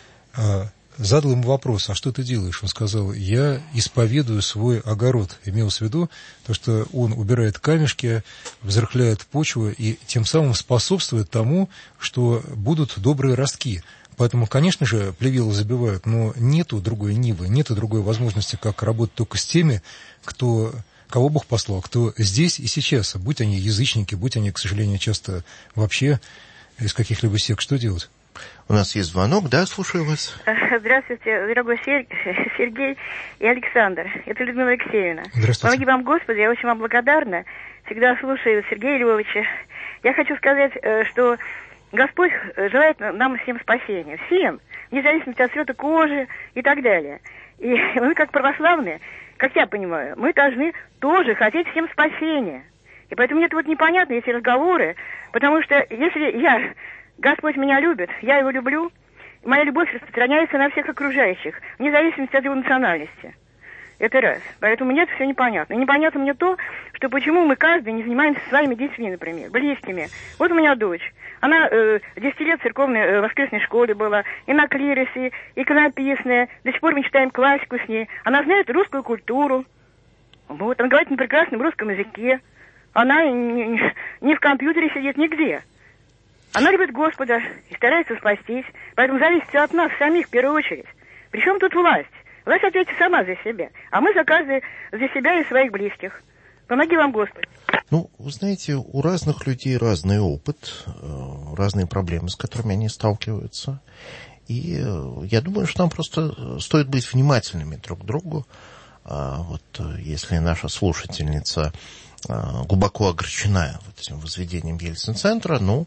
задал ему вопрос: а что ты делаешь? Он сказал: я исповедую свой огород. Имелось в виду то, что он убирает камешки, взрыхляет почву и тем самым способствует тому, что будут добрые ростки. Поэтому, конечно же, плевелы забивают, но нету другой нивы, нету другой возможности, как работать только с теми, кто, кого Бог послал, кто здесь и сейчас, будь они язычники, будь они, к сожалению, часто вообще из каких-либо сект. Что делать? У нас есть звонок, да, слушаю вас. Здравствуйте, дорогой Сергей и Александр. Это Людмила Алексеевна. Здравствуйте. Помоги вам, Господи, я очень вам благодарна. Всегда слушаю Сергея Львовича. Я хочу сказать, что Господь желает нам всем спасения. Всем, вне зависимости от цвета кожи и так далее. И мы, как православные, как я понимаю, мы должны тоже хотеть всем спасения. И поэтому мне это вот непонятно, эти разговоры, потому что если я... Господь меня любит, я его люблю, и моя любовь распространяется на всех окружающих, вне зависимости от его национальности. Это раз. Поэтому мне это все непонятно. И непонятно мне то, что почему мы каждый не занимаемся своими детьми, например, близкими. Вот у меня дочь. Она э, десять лет в церковной э, воскресной школе была, и на клиросе, иконописная. До сих пор мы читаем классику с ней. Она знает русскую культуру. Вот, она говорит на прекрасном русском языке. Она не, не, не в компьютере сидит, нигде. Она любит Господа и старается спастись, поэтому зависит все от нас самих в первую очередь. Причем тут власть? Власть ответит сама за себя, а мы за каждый, за себя и своих близких. Помоги вам, Господь. Ну, вы знаете, у разных людей разный опыт, разные проблемы, с которыми они сталкиваются. И я думаю, что нам просто стоит быть внимательными друг к другу. Вот если наша слушательница глубоко огорчена вот этим возведением Ельцин-центра, ну,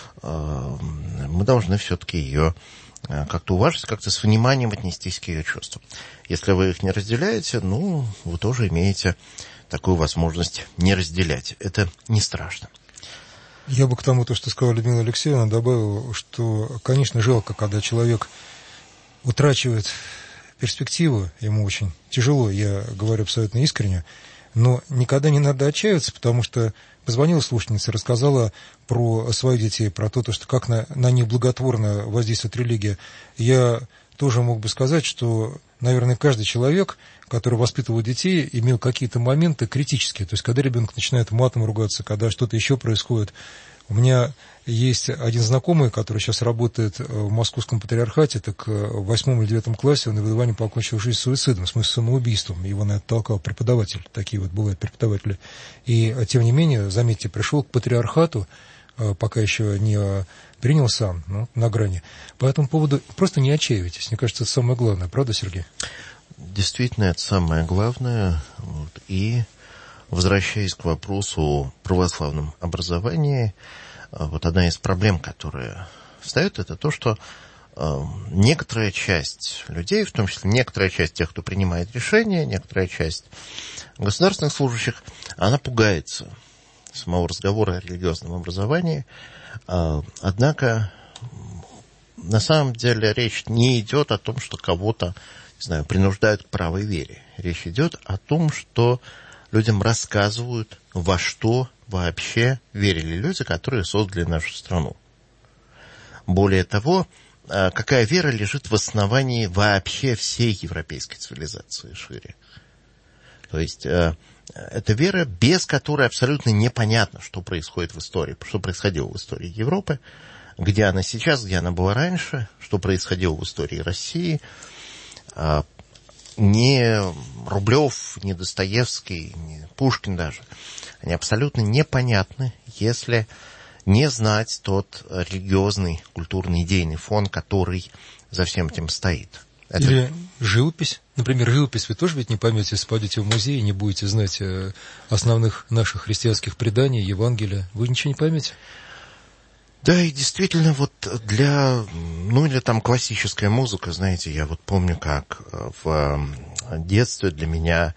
мы должны все-таки ее как-то уважить, как-то с вниманием отнестись к ее чувствам. Если вы их не разделяете, ну, вы тоже имеете такую возможность не разделять. Это не страшно. Я бы к тому, то, что сказала Людмила Алексеевна, добавил, что, конечно, жалко, когда человек утрачивает перспективу, ему очень тяжело, я говорю абсолютно искренне, но никогда не надо отчаиваться, потому что позвонила слушательница, рассказала про своих детей, про то, что как на, на них благотворно воздействует религия. Я тоже мог бы сказать, что, наверное, каждый человек, который воспитывал детей, имел какие-то моменты критические. То есть, когда ребенок начинает матом ругаться, когда что-то еще происходит. У меня есть один знакомый, который сейчас работает в Московском патриархате, так в восьмом или девятом классе он на выдавании покончил жизнь суицидом, в смысле самоубийством. Его на это толкал преподаватель, такие вот бывают преподаватели. И, тем не менее, заметьте, пришел к патриархату, пока еще не принял сам, ну, на грани. По этому поводу просто не отчаивайтесь. Мне кажется, это самое главное. Правда, Сергей? Действительно, это самое главное. Вот. И, возвращаясь к вопросу о православном образовании, вот одна из проблем, которая встает, это то, что э, некоторая часть людей, в том числе некоторая часть тех, кто принимает решения, некоторая часть государственных служащих, она пугается самого разговора о религиозном образовании. Э, однако, на самом деле, речь не идет о том, что кого-то, не знаю, принуждают к правой вере. Речь идет о том, что людям рассказывают, во что вообще верили люди, которые создали нашу страну. Более того, какая вера лежит в основании вообще всей европейской цивилизации шире. То есть, это вера, без которой абсолютно непонятно, что происходит в истории, что происходило в истории Европы, где она сейчас, где она была раньше, что происходило в истории России. ни Рублев, ни Достоевский, ни Пушкин даже, они абсолютно непонятны, если не знать тот религиозный, культурный, идейный фон, который за всем этим стоит. Это... Или живопись. Например, живопись вы тоже ведь не поймете, если пойдете в музей и не будете знать основных наших христианских преданий, Евангелия. Вы ничего не поймете. Да, и действительно, вот для, ну, или там классическая музыка, знаете, я вот помню, как в детстве для меня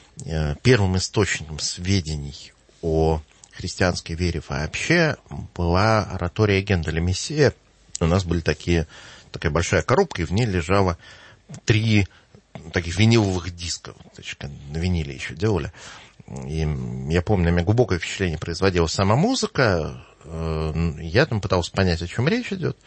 первым источником сведений о христианской вере вообще была оратория Генделя «Мессия». У нас были такие, такая большая коробка, и в ней лежало три таких виниловых диска. На виниле еще делали. И я помню, на меня глубокое впечатление производила сама музыка. Я там пытался понять, о чем речь идет.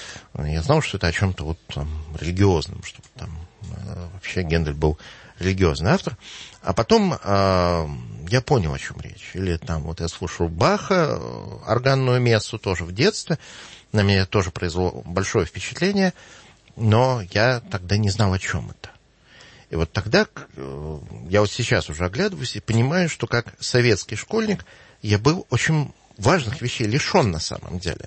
Я знал, что это о чем-то вот там религиозном, что там вообще Гендель был религиозный автор. А потом э, я понял, о чем речь. Или там вот я слушал Баха, органную мессу тоже в детстве. На меня тоже произвело большое впечатление, но я тогда не знал, о чем это. И вот тогда, э, я вот сейчас уже оглядываюсь и понимаю, что как советский школьник я был очень важных вещей лишен на самом деле.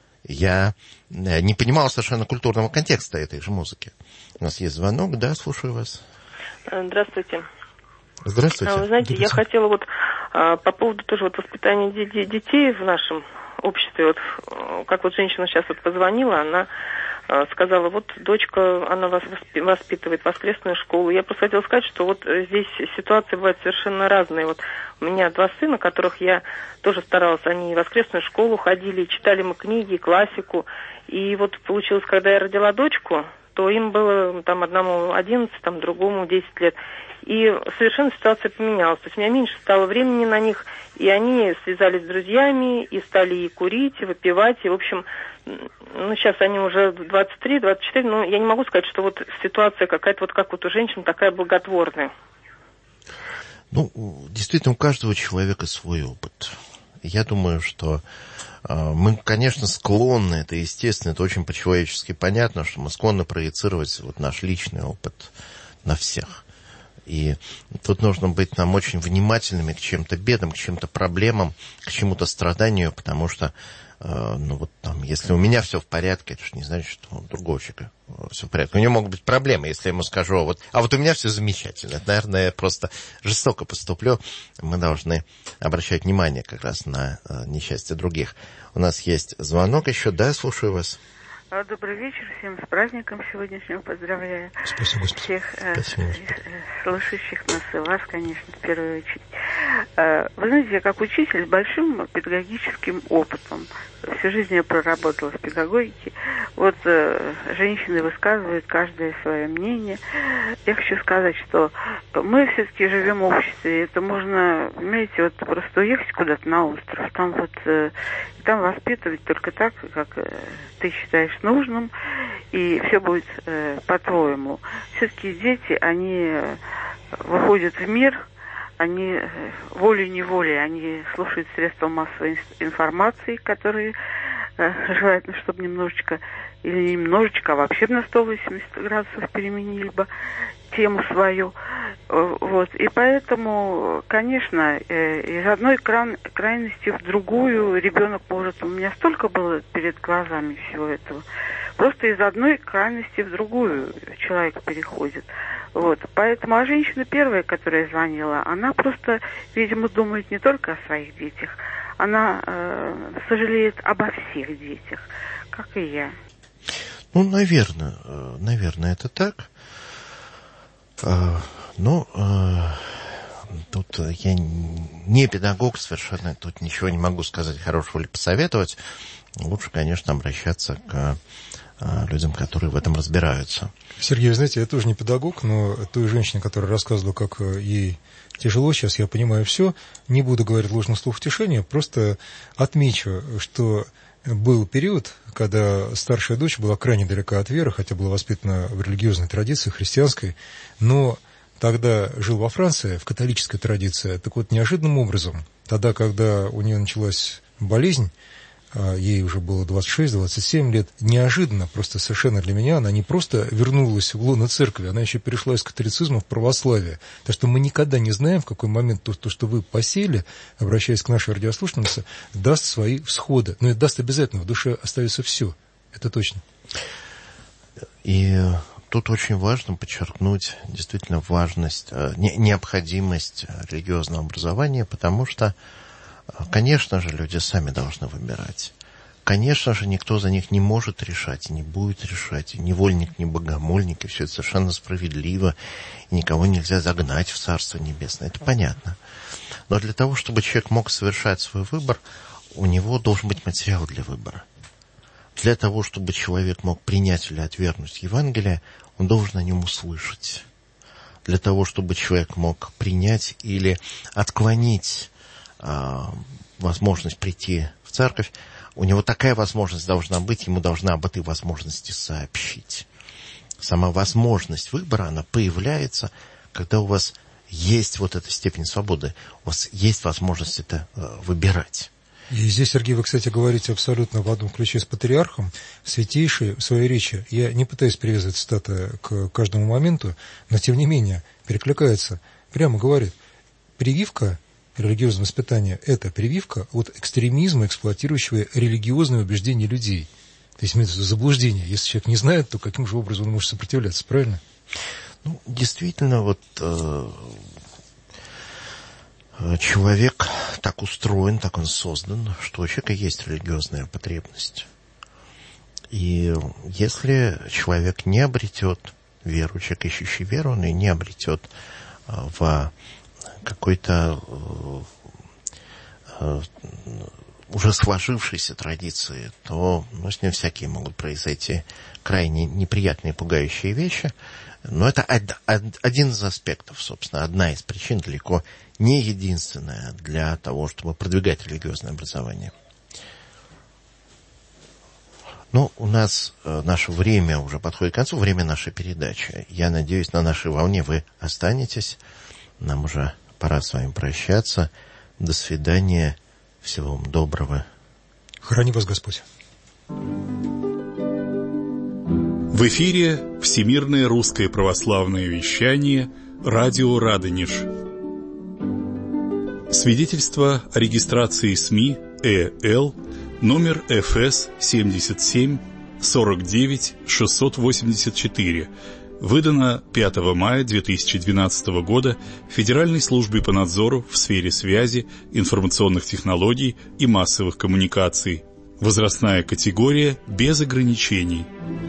Я не понимал совершенно культурного контекста этой же музыки. У нас есть звонок, да, слушаю вас. Здравствуйте. Здравствуйте. Вы знаете, я хотела вот а, по поводу тоже вот воспитания де- детей в нашем обществе, вот как вот женщина сейчас вот позвонила, она а, сказала, вот дочка, она вас воспитывает воскресную школу. Я просто хотела сказать, что вот здесь ситуации бывают совершенно разные. Вот у меня два сына, которых я тоже старалась, они в воскресную школу ходили, читали мы книги, классику. И вот получилось, когда я родила дочку, то им было там одному одиннадцать, там другому десять лет. И совершенно ситуация поменялась. То есть у меня меньше стало времени на них, и они связались с друзьями, и стали и курить, и выпивать, и, в общем, ну, сейчас они уже двадцать три двадцать четыре, но я не могу сказать, что вот ситуация какая-то вот как вот у женщин такая благотворная. Ну, действительно, у каждого человека свой опыт. Я думаю, что э, мы, конечно, склонны, это естественно, это очень по-человечески понятно, что мы склонны проецировать вот наш личный опыт на всех. И тут нужно быть нам очень внимательными к чем-то бедам, к чем-то проблемам, к чему-то страданию, потому что, э, ну вот там, если у меня все в порядке, это же не значит, что у другого человека все в порядке. У него могут быть проблемы, если я ему скажу, а вот, а вот у меня все замечательно. Это, наверное, я просто жестоко поступлю. Мы должны обращать внимание как раз на э, несчастье других. У нас есть звонок еще, да, слушаю вас. Добрый вечер, всем с праздником сегодняшнего поздравляю. Спасибо, Господи. Всех э, Спасибо. слышащих нас и вас, конечно, в первую очередь. Э, вы знаете, я как учитель с большим педагогическим опытом. Всю жизнь я проработала в педагогике. Вот э, женщины высказывают каждое свое мнение. Я хочу сказать, что мы все-таки живем в обществе. Это можно, понимаете, вот просто уехать куда-то на остров, там вот э, там воспитывать только так, как э, ты считаешь нужным, и все будет э, по-твоему. Все-таки дети, они выходят в мир, они э, волей-неволей, они слушают средства массовой информации, которые э, желательно, чтобы немножечко, или не немножечко, а вообще на сто восемьдесят градусов переменили бы тему свою. Вот. И поэтому, конечно, из одной кран- крайности в другую ребенок может... У меня столько было перед глазами всего этого. Просто из одной крайности в другую человек переходит. Вот. Поэтому, а женщина первая, которая звонила, она просто, видимо, думает не только о своих детях, она э, сожалеет обо всех детях, как и я. Ну, наверное, наверное, это так. Но тут я не педагог совершенно, тут ничего не могу сказать хорошего или посоветовать. Лучше, конечно, обращаться к людям, которые в этом разбираются. Сергей, вы знаете, я тоже не педагог, но той женщине, которая рассказывала, как ей тяжело, сейчас я понимаю все, не буду говорить ложных слов утешения, просто отмечу, что был период, когда старшая дочь была крайне далека от веры, хотя была воспитана в религиозной традиции, христианской, но тогда жил во Франции, в католической традиции. Так вот, неожиданным образом, тогда, когда у нее началась болезнь, ей уже было двадцать шесть - двадцать семь лет, неожиданно, просто совершенно для меня, она не просто вернулась в лоно церкви, она еще перешла из католицизма в православие. Так что мы никогда не знаем, в какой момент то, то что вы посеяли, обращаясь к нашей радиослушательнице, даст свои всходы. Но это даст обязательно, в душе остается все. Это точно. И тут очень важно подчеркнуть действительно важность, необходимость религиозного образования, потому что, конечно же, люди сами должны выбирать. Конечно же, никто за них не может решать, не будет решать. И ни вольник, ни богомольник, и все это совершенно справедливо. И никого нельзя загнать в Царство Небесное. Это понятно. Но для того, чтобы человек мог совершать свой выбор, у него должен быть материал для выбора. Для того, чтобы человек мог принять или отвергнуть Евангелие, он должен о нем услышать. Для того, чтобы человек мог принять или отклонить а, возможность прийти в церковь, у него такая возможность должна быть, ему должна об этой возможности сообщить. Сама возможность выбора, она появляется, когда у вас есть вот эта степень свободы, у вас есть возможность это э, выбирать. И здесь, Сергей, вы, кстати, говорите абсолютно в одном ключе с патриархом. Святейший в своей речи, я не пытаюсь привязывать цитаты к каждому моменту, но, тем не менее, перекликается, прямо говорит, прививка религиозного воспитания – это прививка от экстремизма, эксплуатирующего религиозные убеждения людей. То есть, имеется в виду заблуждение. Если человек не знает, то каким же образом он может сопротивляться, правильно? Ну, действительно, вот... Э... Человек так устроен, так он создан, что у человека есть религиозная потребность. И если человек не обретет веру, человек, ищущий веру, он и не обретет в какой-то уже сложившейся традиции, то ну, с ним всякие могут произойти крайне неприятные, пугающие вещи. Но это один из аспектов, собственно, одна из причин, далеко не единственная для того, чтобы продвигать религиозное образование. Ну, у нас э, наше время уже подходит к концу, время нашей передачи. Я надеюсь, на нашей волне вы останетесь. Нам уже пора с вами прощаться. До свидания. Всего вам доброго. Храни вас Господь. В эфире Всемирное русское православное вещание, радио Радонеж. Свидетельство о регистрации СМИ ЭЛ, номер эф эс семьдесят семь сорок девять шестьсот восемьдесят четыре, выдано пятого мая две тысячи двенадцатого года Федеральной службой по надзору в сфере связи, информационных технологий и массовых коммуникаций. Возрастная категория без ограничений.